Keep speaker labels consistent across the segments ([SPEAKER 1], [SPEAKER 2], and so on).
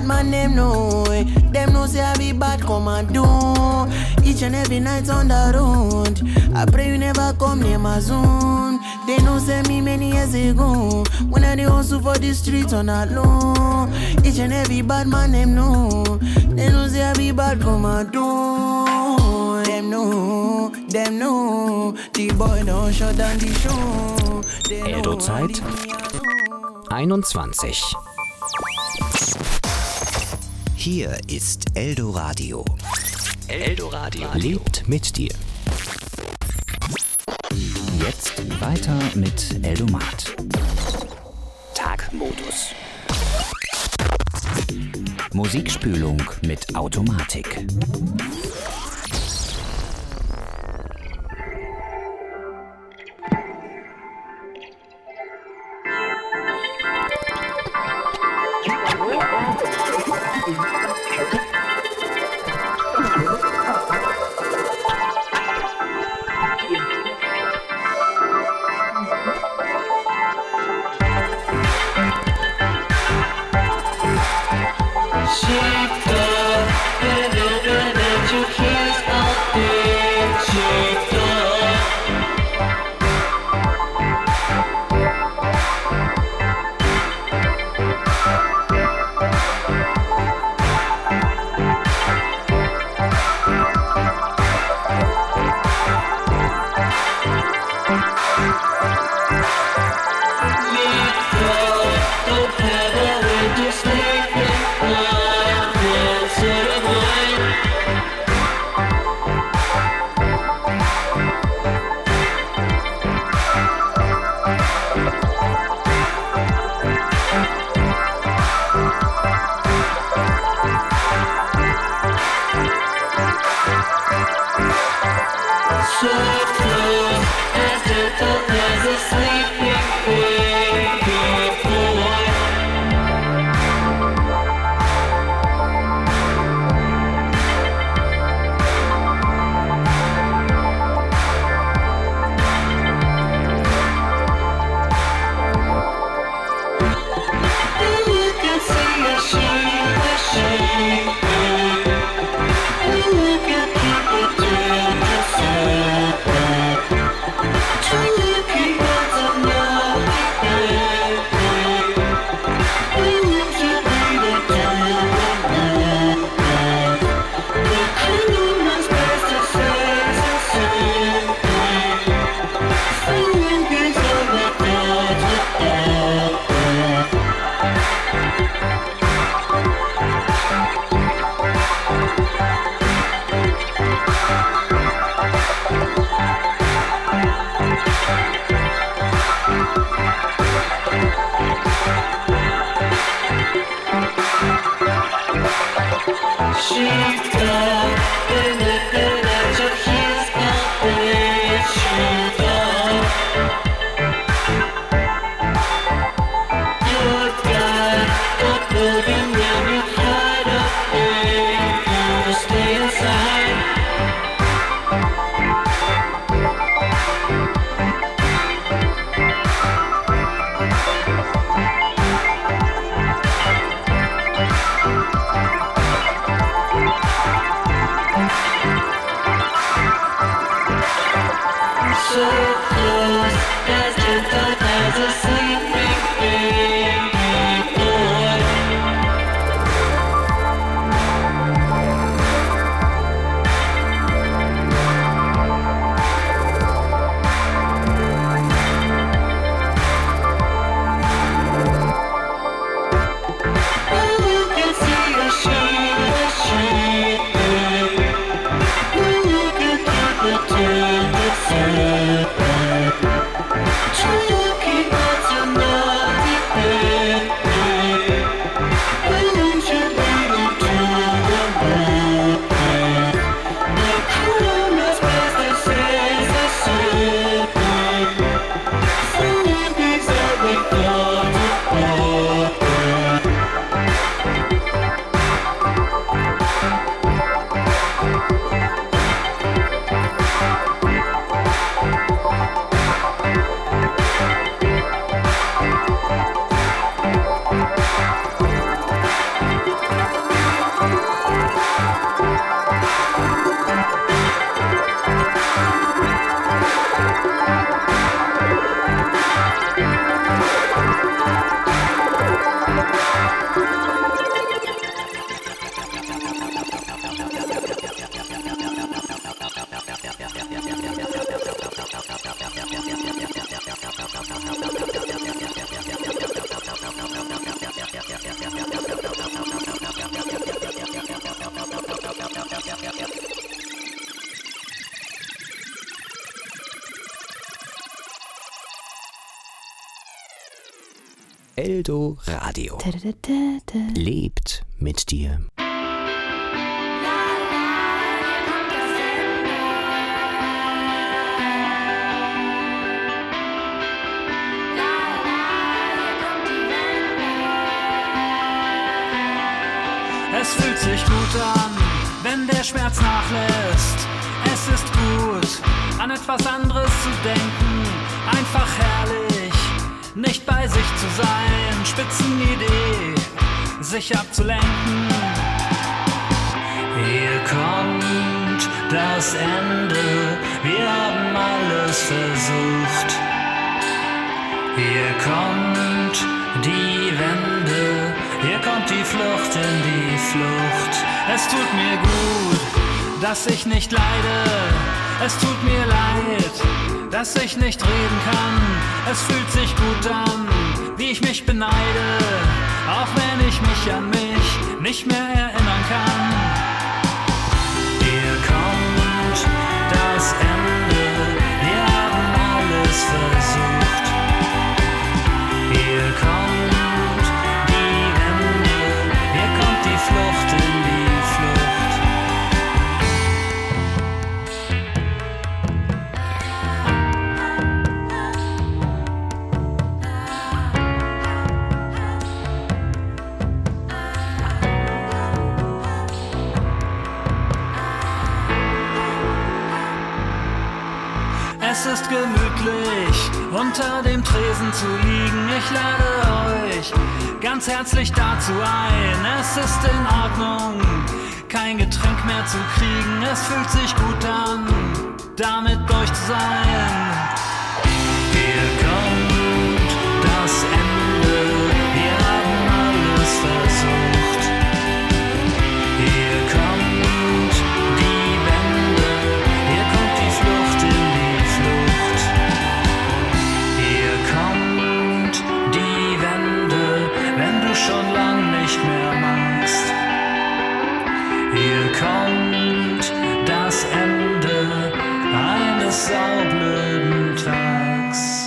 [SPEAKER 1] man them know. Them know say I be bad come and do. Each and every night on the road. I pray you never come near my zone. They know say me many years ago. When I dey hustle for the streets on that low. Each and every bad man them know. They know say I be bad come and do. Them know, the boy don't shut down the show.
[SPEAKER 2] Eldo-Zeit 21.
[SPEAKER 3] Hier ist Eldoradio.
[SPEAKER 2] Eldoradio lebt mit dir.
[SPEAKER 3] Jetzt weiter mit Eldomat.
[SPEAKER 2] Tagmodus.
[SPEAKER 3] Musikspülung mit Automatik.
[SPEAKER 2] Eldoradio. Lebt mit dir.
[SPEAKER 4] Es fühlt sich gut an, wenn der Schmerz nachlässt. Es ist gut, an etwas anderes zu denken. Einfach herrlich, nicht bei sich zu sein. Spitzenidee, sich abzulenken. Hier kommt das Ende, wir haben alles versucht. Hier kommt die Wende, hier kommt die Flucht in die Flucht. Es tut mir gut, dass ich nicht leide. Es tut mir leid, dass ich nicht reden kann. Es fühlt sich gut an, wie ich mich beneide, auch wenn ich mich an mich nicht mehr erinnern kann. Hier kommt das Ende, wir haben alles versucht. Hier kommt die Wende, hier kommt die Flucht in die Flucht. Es ist gemütlich, unter dem Tresen zu liegen. Ich lade euch ganz herzlich dazu ein. Es ist in Ordnung, kein Getränk mehr zu kriegen. Es fühlt sich gut an, damit durch zu sein. Hier kommt das Ende, wir haben alles versucht. Hier kommt die Wende, hier kommt die Flucht in die Flucht. Hier kommt die Wende, wenn du schon lang nicht mehr magst. Hier kommt das Ende eines saublöden Tags.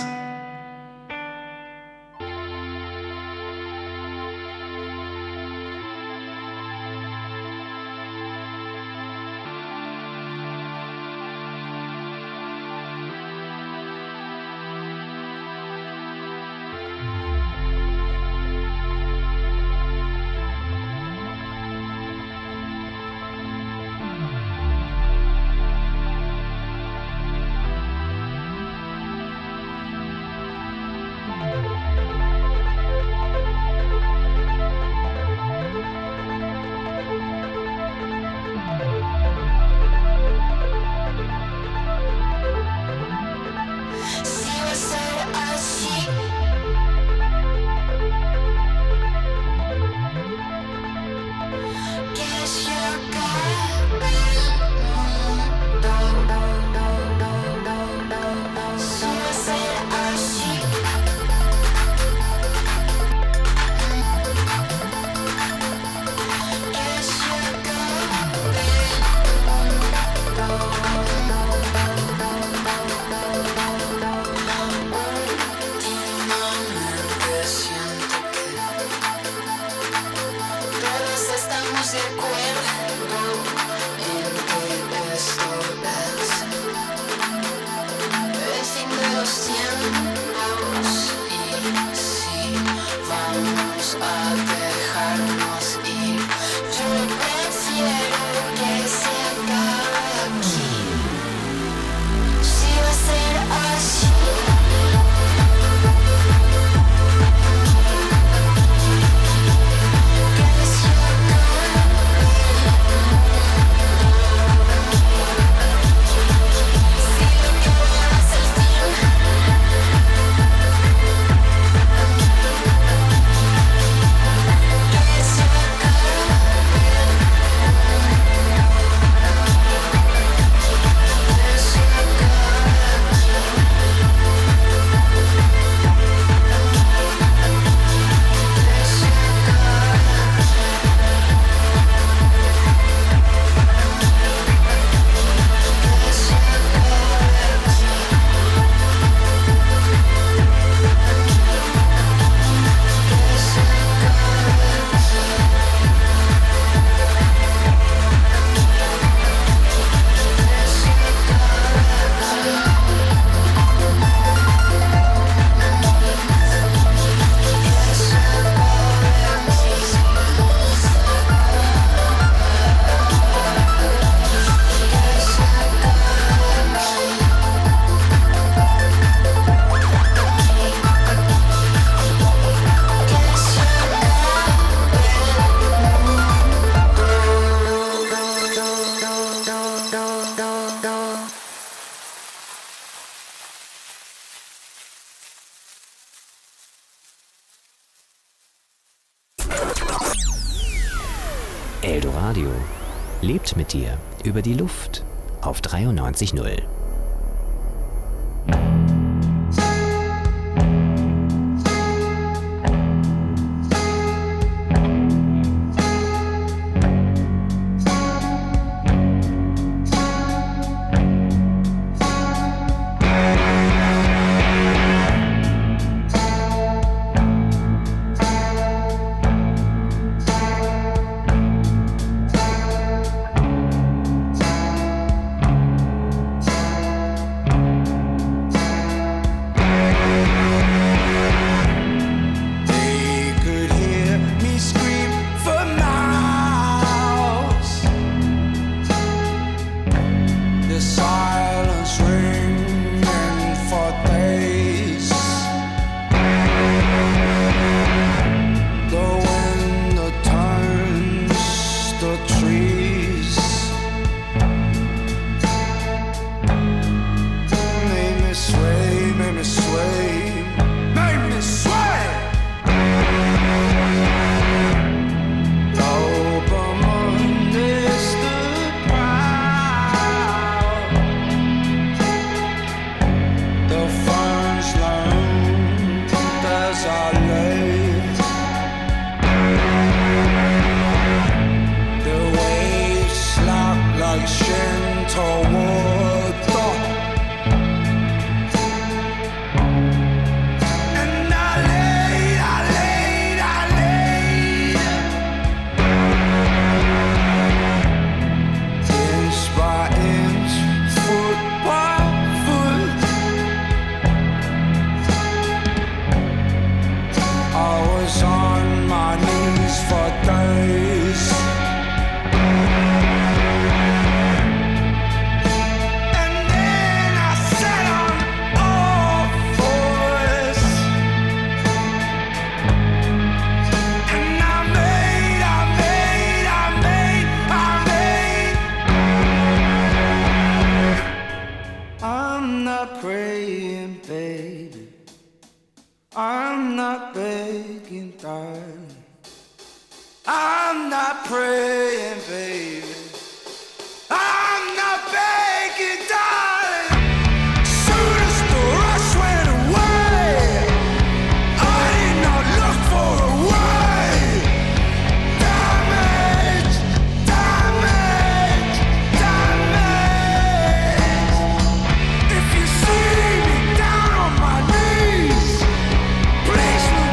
[SPEAKER 2] Eldoradio lebt mit dir über die Luft auf 93.0.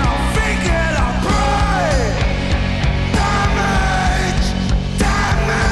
[SPEAKER 5] Damage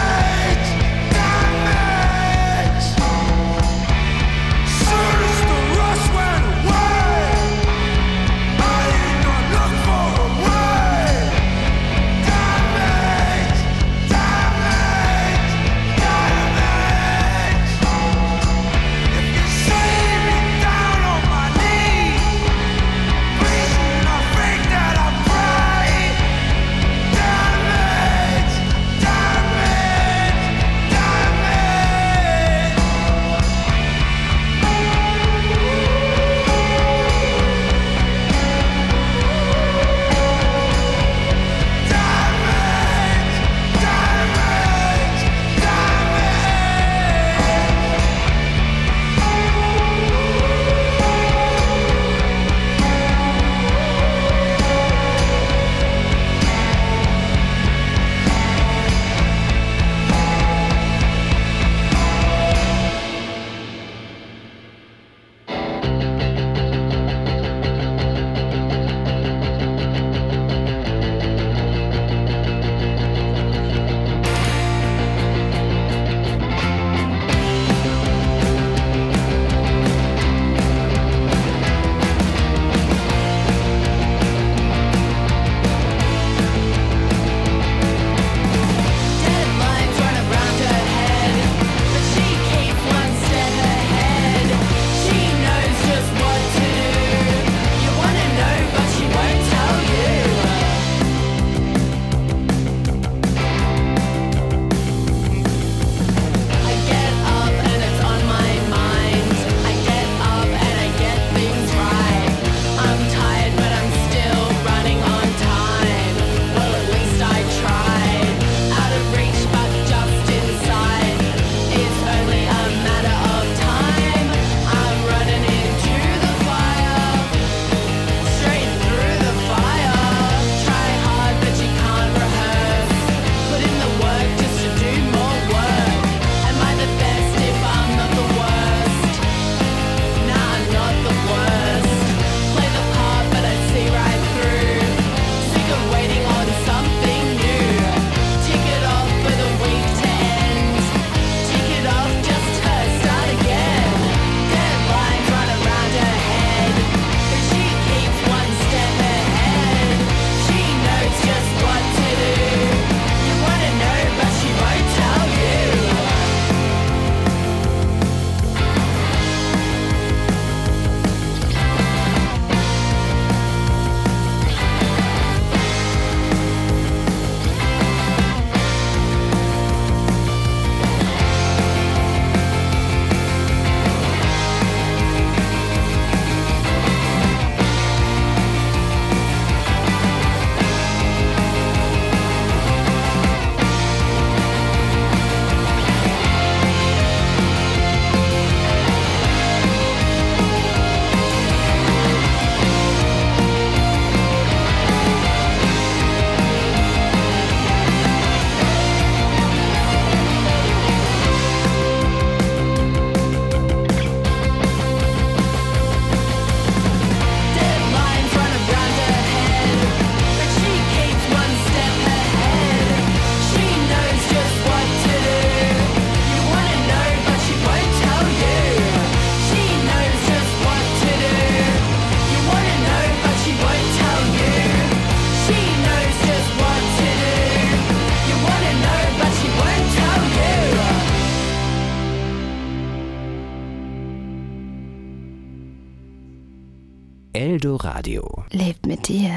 [SPEAKER 2] Eldoradio.
[SPEAKER 5] Lebt mit dir.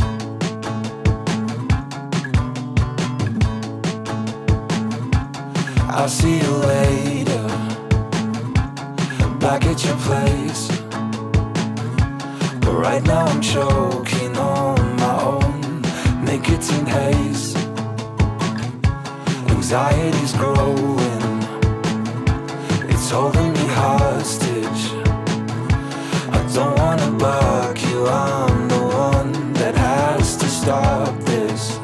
[SPEAKER 6] I'll see you later, back at your place. But right now I'm choking on my own nicotine haze. Anxiety's growing, it's holding me hostage. I don't wanna bug you, I'm the one that has to stop this.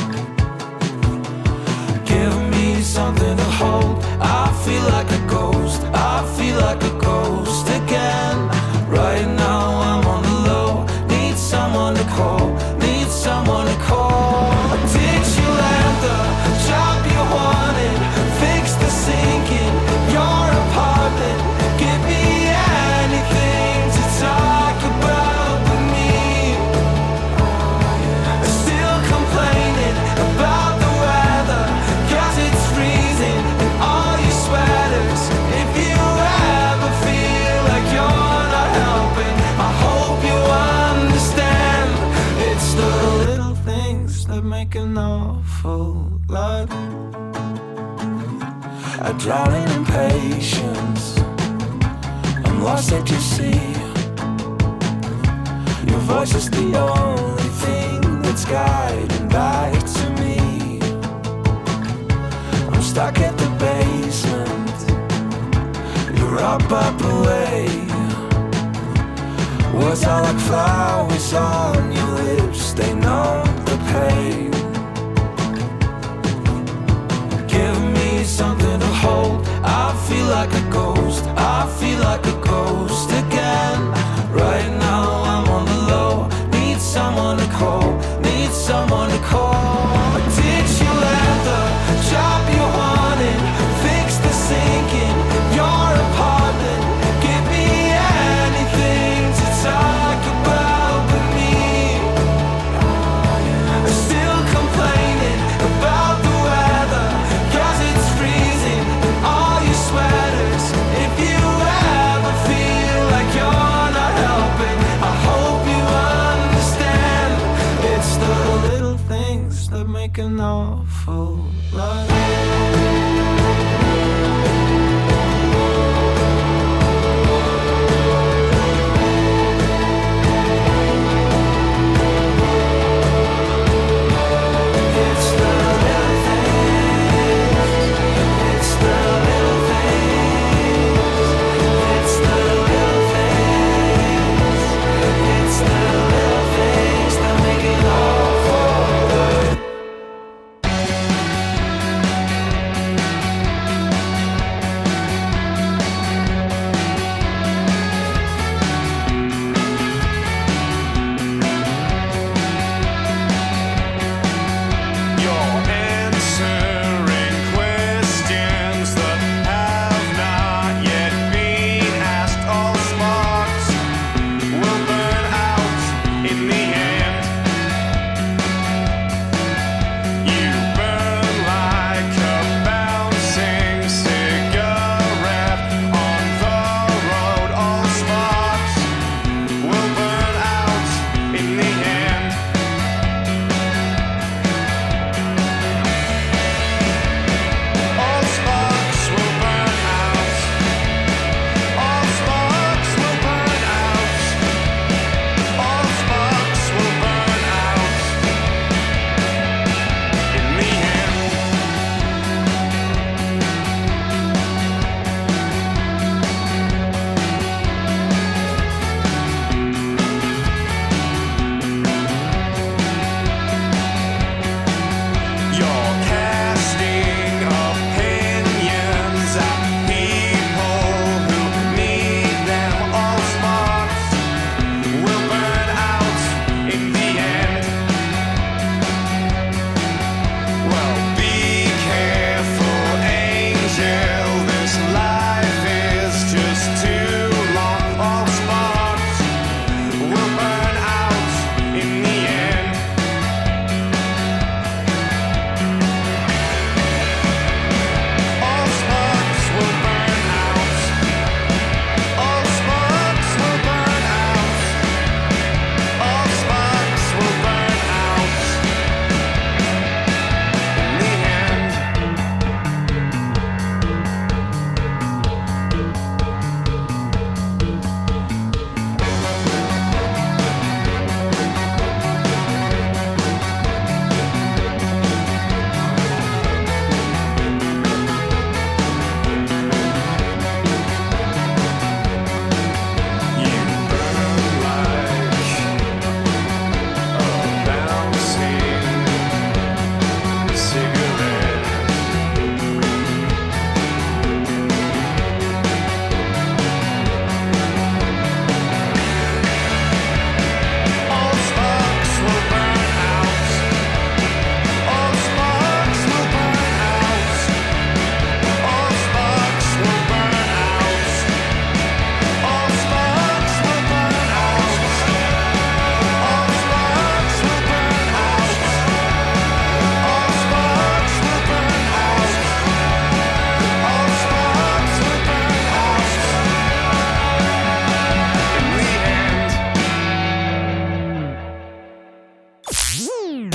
[SPEAKER 6] Give me something to hold. I feel like a ghost, I feel like a ghost again. Right now I'm on the low, need someone to call, need someone to call. Did you land the job you wanted? Fix the sink in your apartment. Give me anything to talk about with me. Still complaining about the weather, 'cause it's freezing in all your sweaters. If you ever feel like you're not helping, I hope you understand. It's the little things that make an awful lot. I drown in impatience, I'm lost at your sea. Your voice is the only thing that's guiding back to me. I'm stuck at the basement, you're up away. Words are like flowers on your lips, they numb the pain. Give me something to hold. I feel like a ghost, I feel like a ghost again. Right now I'm on the low, need someone to call, need someone to call. Did you land the job you wanted? Fix the sink in your apartment. Give me anything to talk about with me. Still complaining about the weather, 'cause it's freezing in all your sweaters. If you ever feel like you're not helping, I hope you understand. It's the little things that make an awful lot. It's the little things, it's the little things, it's the little things, it's the little things that make it all forward.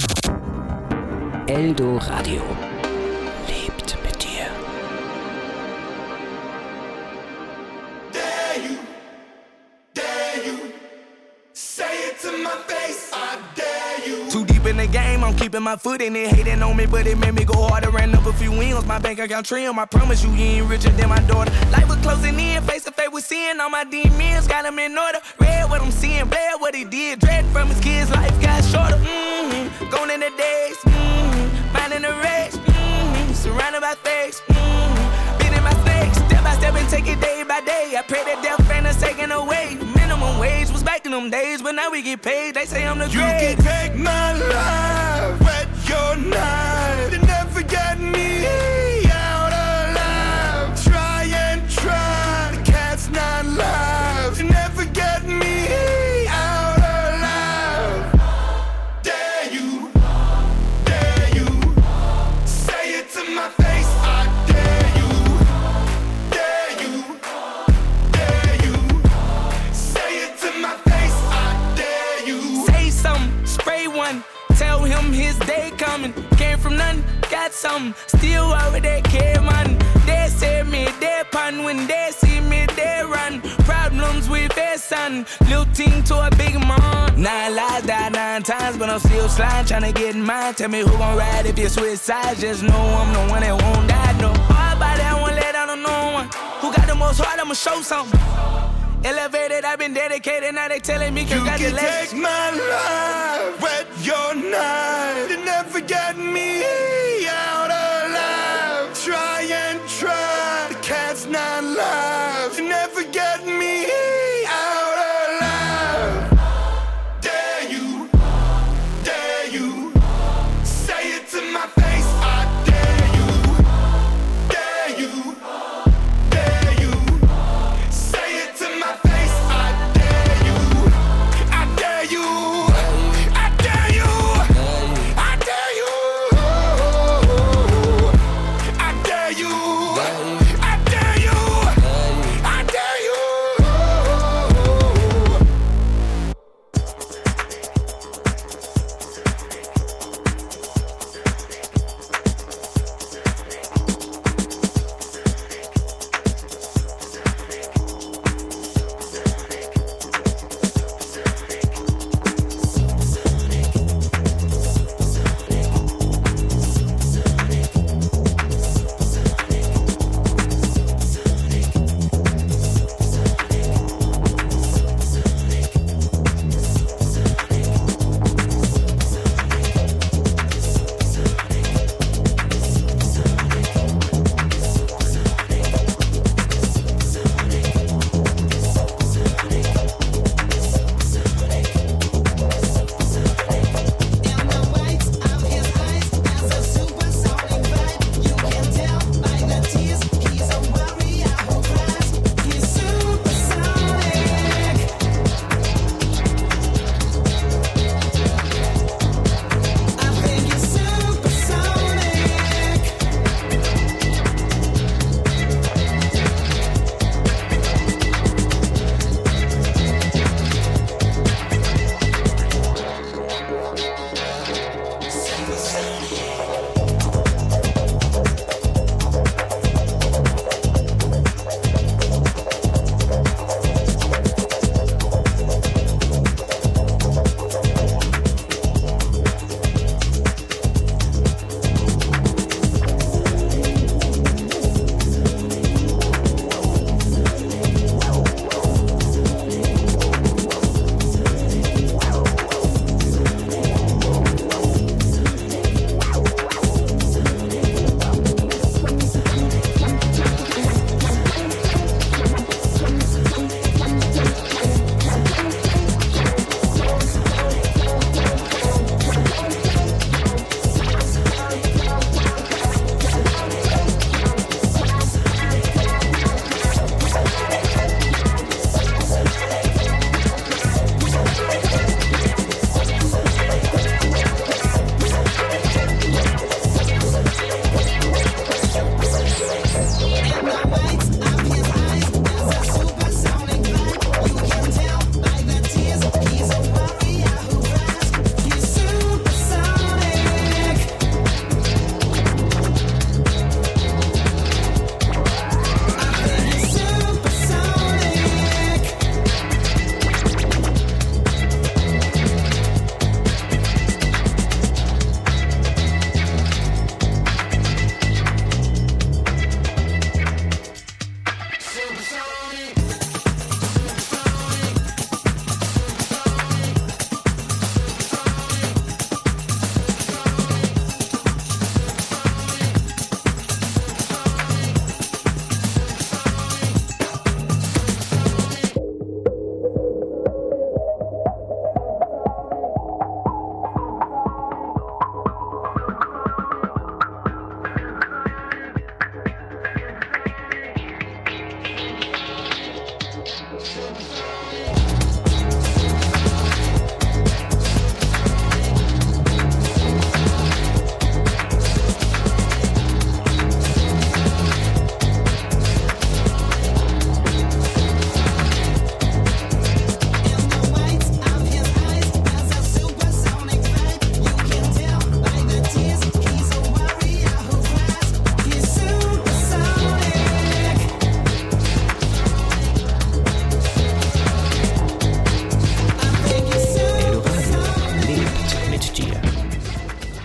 [SPEAKER 3] Eldo Radio. Lebt mit dir.
[SPEAKER 6] Dare you, say it to my face, I dare you. Too deep in the game, I'm keeping my foot in it. Hating on me, but it made me go harder. Ran up a few wins, my bank account trim. I promise you, he ain't richer than my daughter. Life was closing in, face to face with sin. All my demons got him in order. Read what I'm seeing, bled what he did. Dread from his kids, life got shorter. Gone in the days, minding the race. Surrounded by fakes, beating my snakes. Step by step and take it day by day. I pray that death ain't us taken away. Minimum wage was back in them days, but now we get paid. They say I'm the great. You can take my life, wet your knife. You never get me out alive. Try and try, the cat's not live. You never get me out alive. Dare you, say it to my face, I dare you. Dare you, say it to my face, I dare you. Say something, spray one, tell him his day coming. Came from nothing, got something, still over there, care man. They say me, they pun, when they see me, they run. Problems with their son, little team to a big man. 9 lives, died 9 times, but I'm still sliding, trying to get in mine. Tell me who gon' ride if you switch sides, just know I'm the one that won't die, no. All body, I won't let down on no one. Who got the most heart, I'ma show something. Elevated, I've been dedicated, now they telling me congratulations. You can take my life, wet your knife. You never get me out alive. Try and try, the cat's not live. You never get me out alive. Dare you, say it to my face, I dare you. Dare you, say it to my face, I dare you. I dare you, I dare you, I dare you.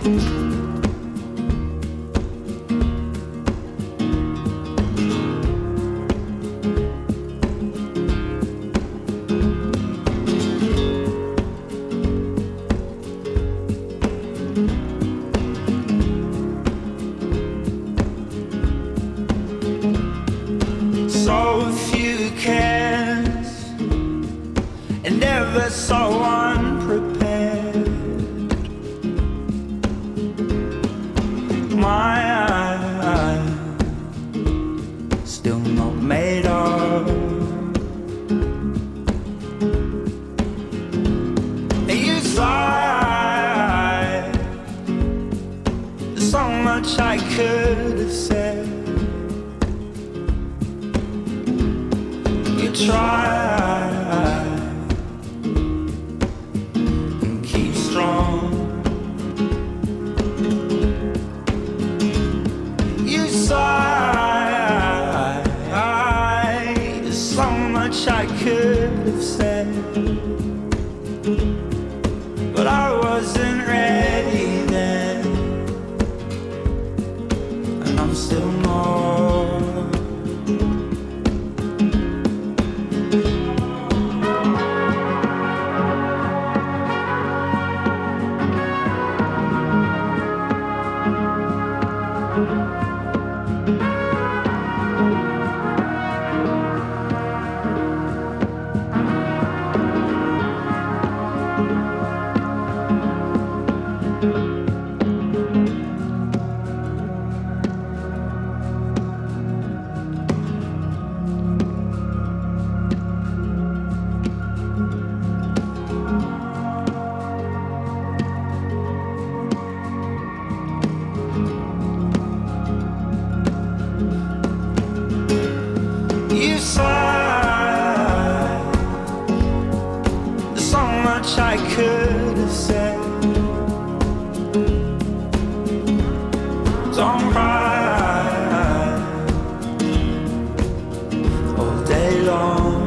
[SPEAKER 6] So few cares and ever so unprepared. My eyes still not made up. And you sigh. There's so much I could have said. Try and keep strong. You sigh. There's so much I could have said, but I wasn't ready then, and I'm still not. You sigh. There's so much I could have said. Don't cry all day long.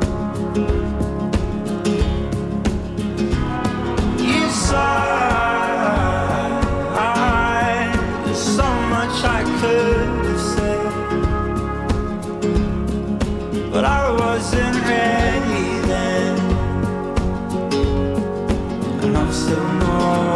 [SPEAKER 6] You sigh. There's so much I could have said, but I wasn't ready then, and I'm still not.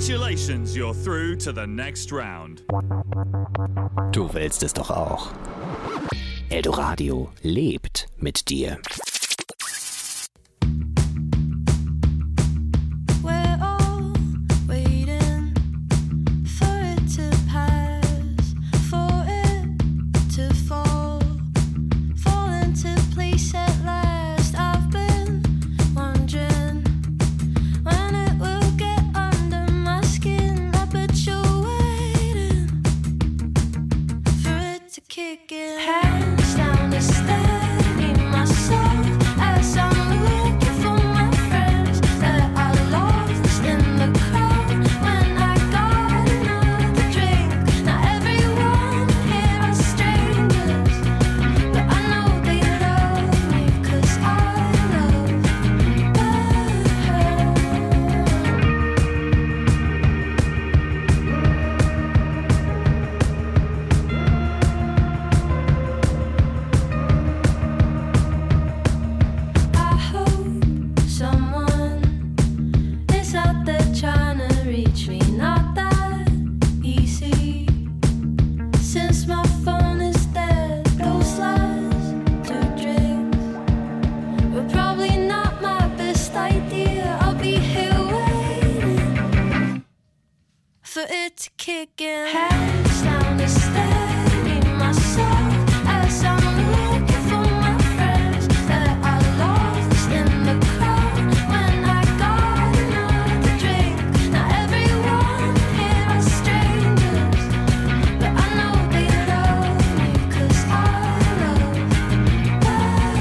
[SPEAKER 5] Congratulations, you're through to the next round.
[SPEAKER 2] Du willst es doch auch. Eldoradio lebt mit dir.
[SPEAKER 7] Hands down the steady myself as I'm looking for my friends that I lost in the crowd when I got another drink. Now everyone here are strangers, but I know they love me 'cause I love for it to kick in. Hands down to steady myself as I'm looking for my friends that I lost in the crowd when I got another drink. Now everyone here are strangers, but I know they love me 'cause I love her.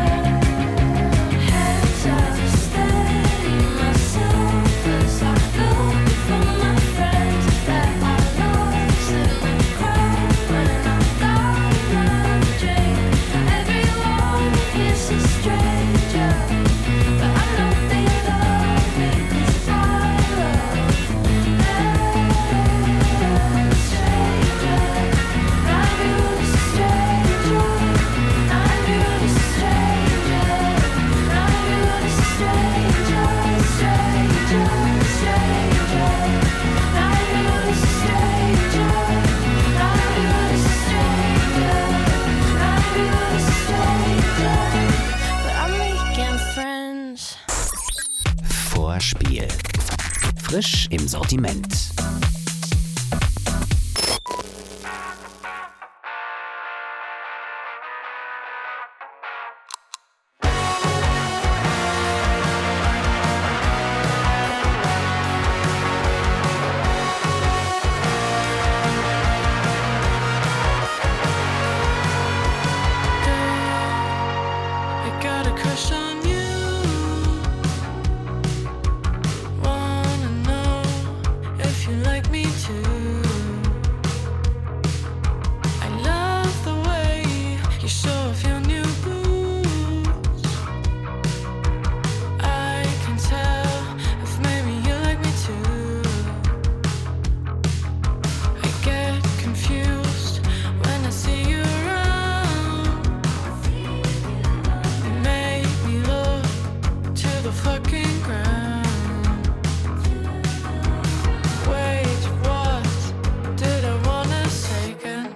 [SPEAKER 7] Hands down to steady myself as I'm looking for my friends that I lost in the crowd when I got another drink. Everyone is a stranger, but I know they love me 'cause I love them. Stranger, now everyone's a stranger. Now everyone's a stranger. Now everyone's a stranger. Stranger, stranger. Now everyone's a stranger. Now everyone's a stranger. Now everyone's a stranger. But I'm making friends.
[SPEAKER 2] Vorspiel. Frisch im Sortiment.
[SPEAKER 7] I got a crush on you. Wanna know if you like me too. I love the way you show off your new boots. I can tell if maybe you like me too. I get confused when I see you around. You make me look to the fucking ground. Wait, what did I wanna say again?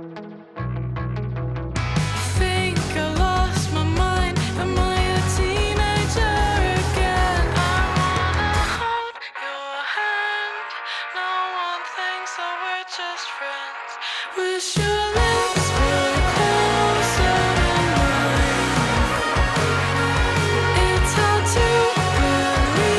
[SPEAKER 7] Think I lost my mind. Am I a teenager again? I wanna hold your hand. No one thinks that we're just friends. Wish your lips were closer than mine. It's hard to believe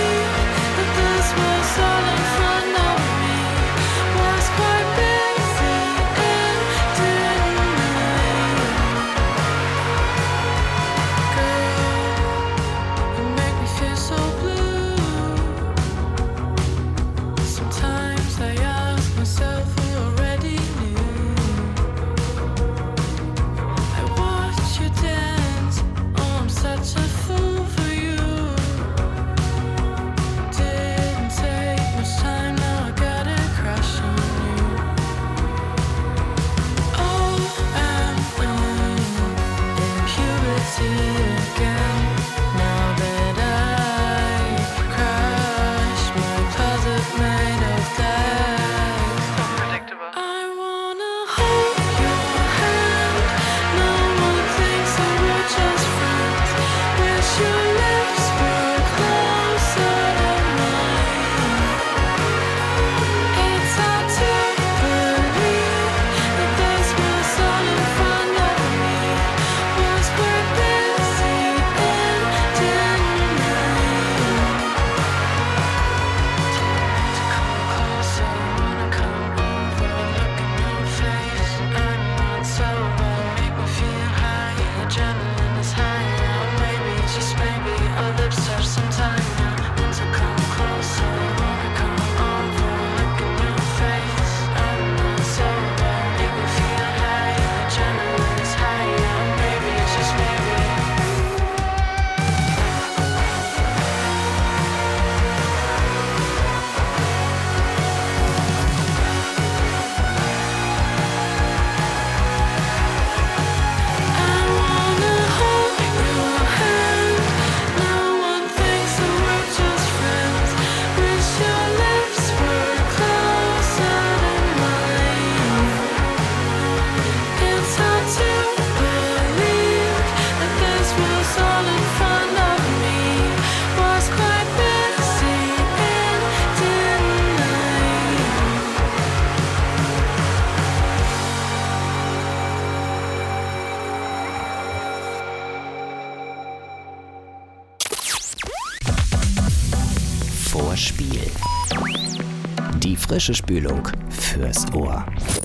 [SPEAKER 2] vor Spiel. Die frische Spülung fürs Ohr.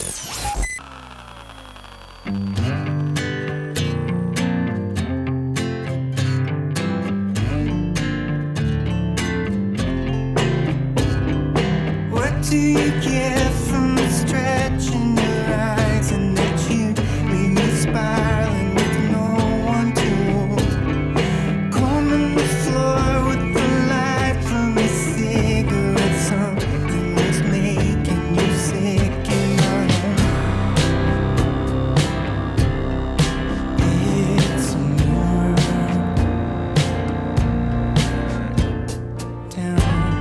[SPEAKER 8] What do you get from stretching your eyes and that you leave me spiraling with no one to hold? Combing the floor with the light from a cigarette, something that's making you sick in my home. It's a mirror down.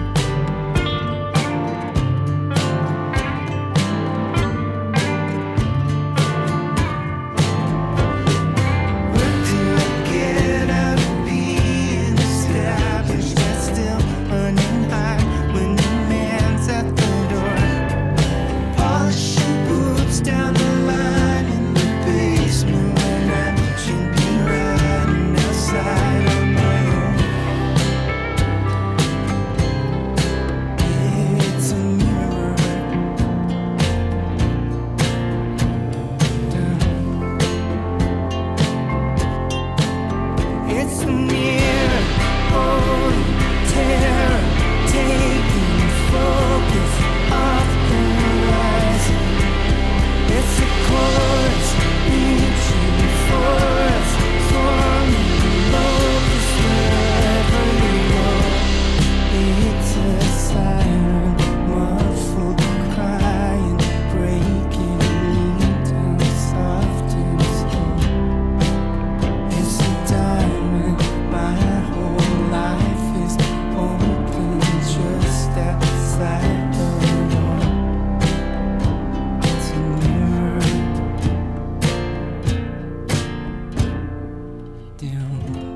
[SPEAKER 8] Where do I get out of being established? That's still running high when the man's at the door. Polishing boots down the line in the basement when I should be riding outside on my own. It's a mirror down. It's a mirror, holy terror, taking focus off the horizon. It's a chorus, reaching for us, swarming locusts wherever you go. It's a siren, muffled crying, breaking me down soft and slow. It's a diamond, my whole life is open just outside the door. It's a mirror down.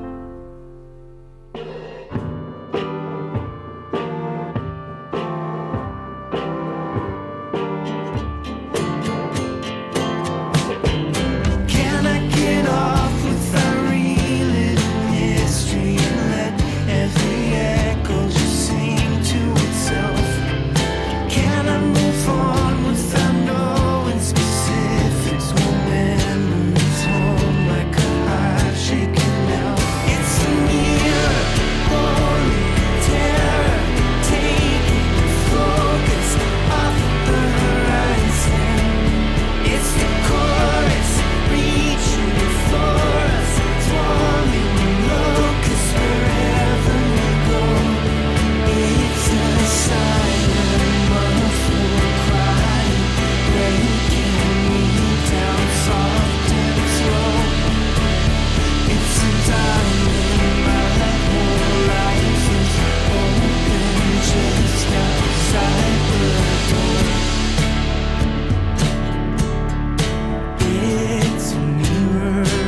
[SPEAKER 8] Can I get off without reliving history and let every echo just sing to itself? Can I move on without knowing specifics? Will memories home like a heart shaking now? It's a mirror, holy terror, taking focus off the horizon. It's the chorus, reaching for us, swarming locusts wherever we go. It's a silent, muffled crying, breaking me down soft and slow. It's a diamond, my whole life is open just outside the door. It's a mirror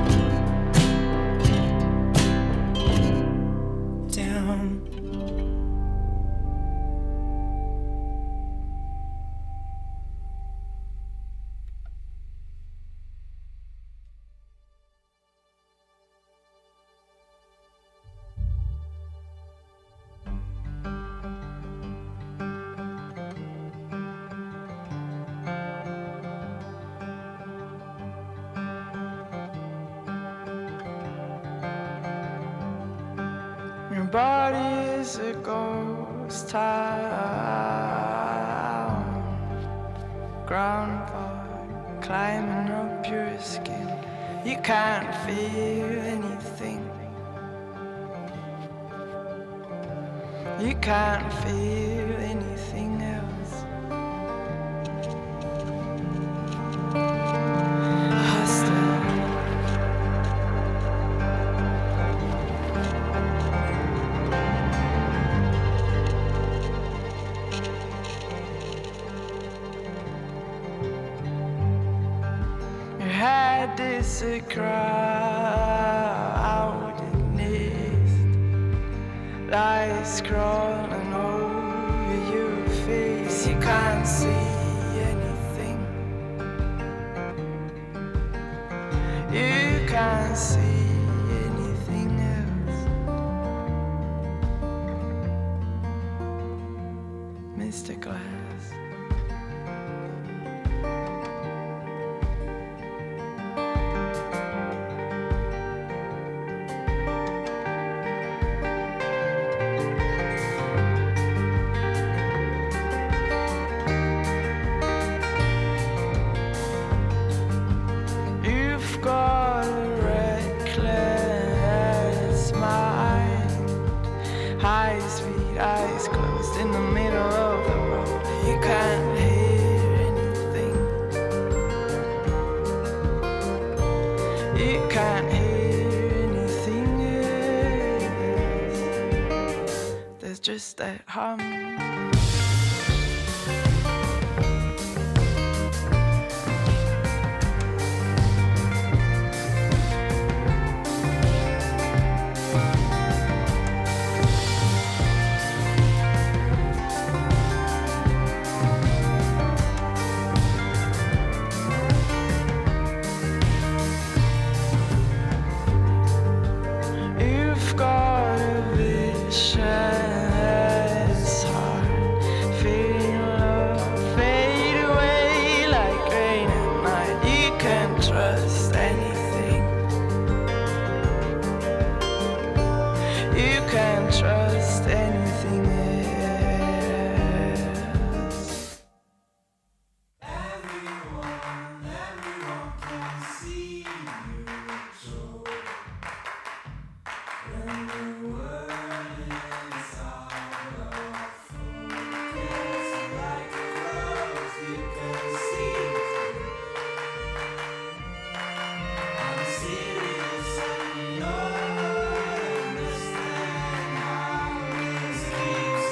[SPEAKER 8] down. Your body is a ghost town. Ground bar climbing up your skin. You can't feel anything. You can't feel anything else. Hostile. Your head is a crowded nest, lies crawling over your face. You can't see anything. You can't see anything else.
[SPEAKER 9] Mr. Glass. You've got a reckless mind, high speed, eyes closed in the middle of the road. You can't hear anything. You can't hear anything else. There's just that hum. You've got a vicious heart, feeling love fade away like rain at night. You can't trust anything. You can't trust anything else. Everyone can see you so. When the world is out of focus, like a rose you can see through. I'm serious and you don't understand how this keeps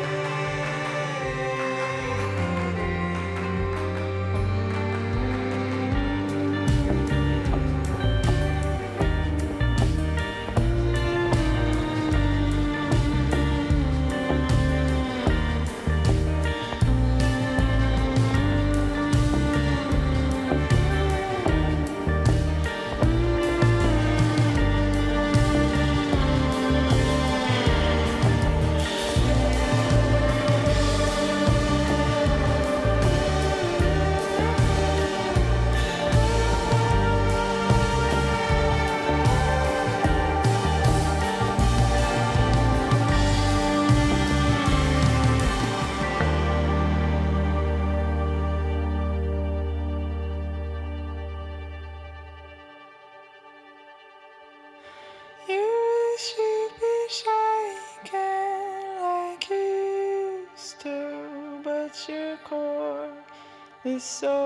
[SPEAKER 9] You wish you'd be shy again like you used to, but your core is so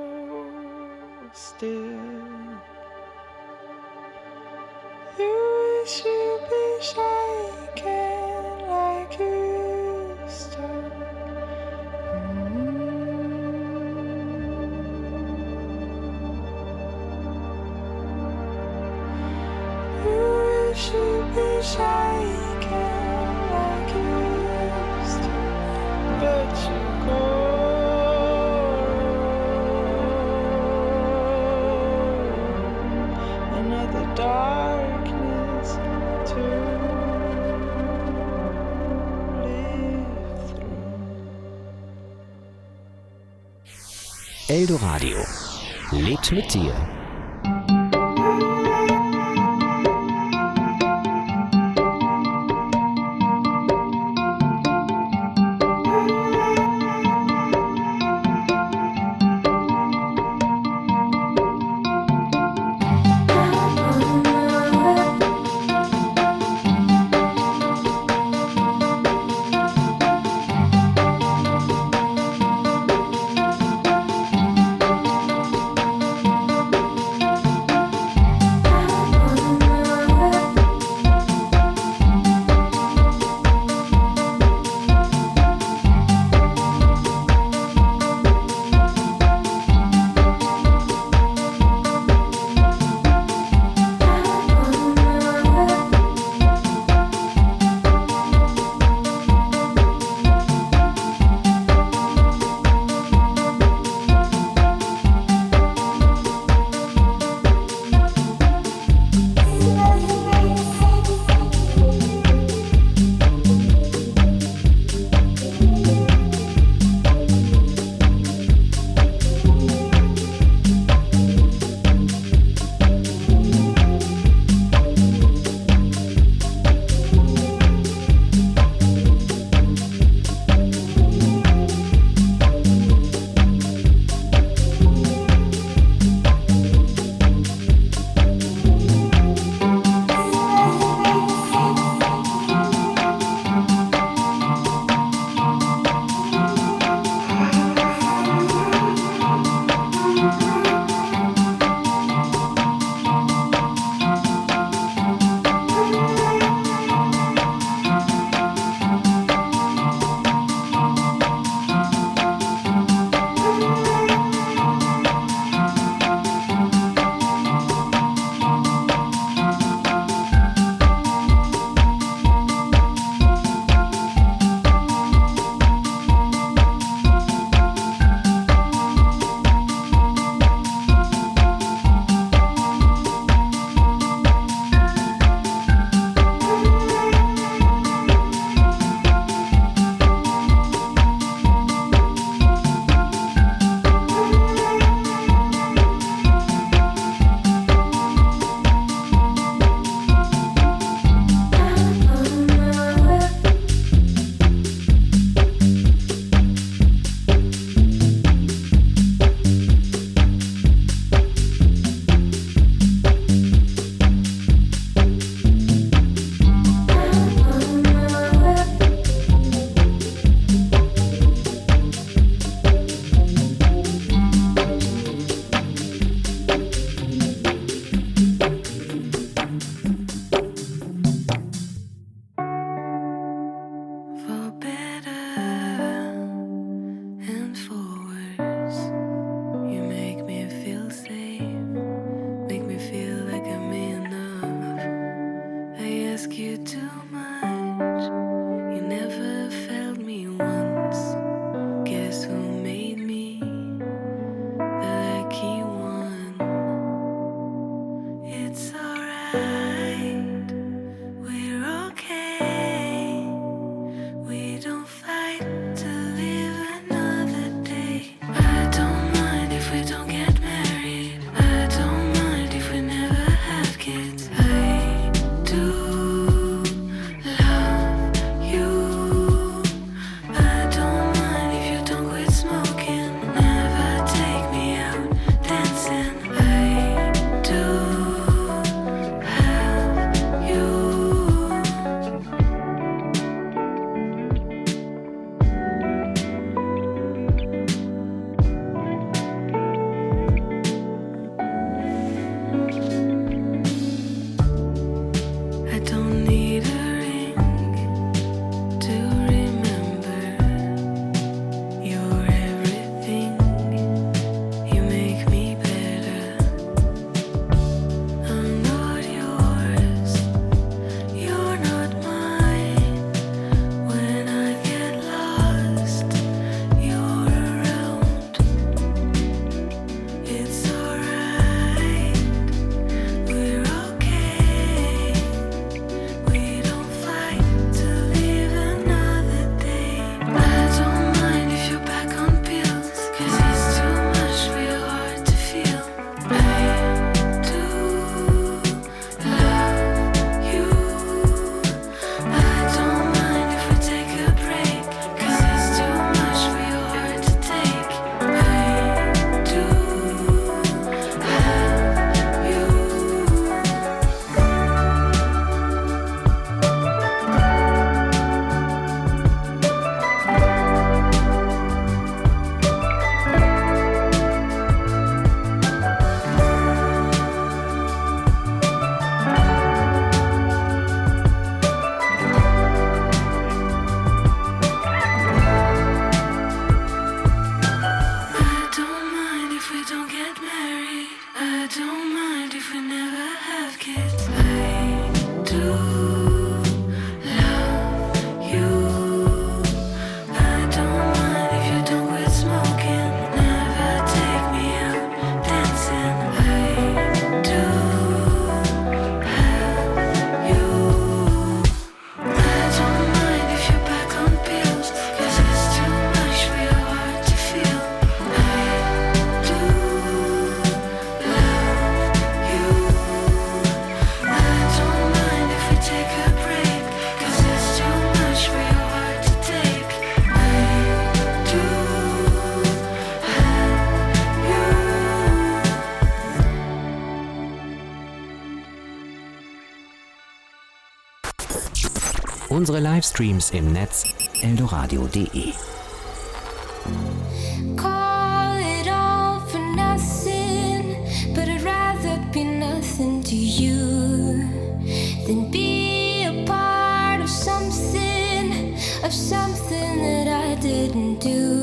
[SPEAKER 9] still. You wish you'd be shy again like you used to. You wish you'd be shy again like you used to, but you go another darkness to live through.
[SPEAKER 2] Eldoradio lebt mit dir. Unsere Livestreams im Netz eldoradio.de.
[SPEAKER 7] Call it all for nothing, but I'd rather be nothing to you than be a part of something that I didn't do.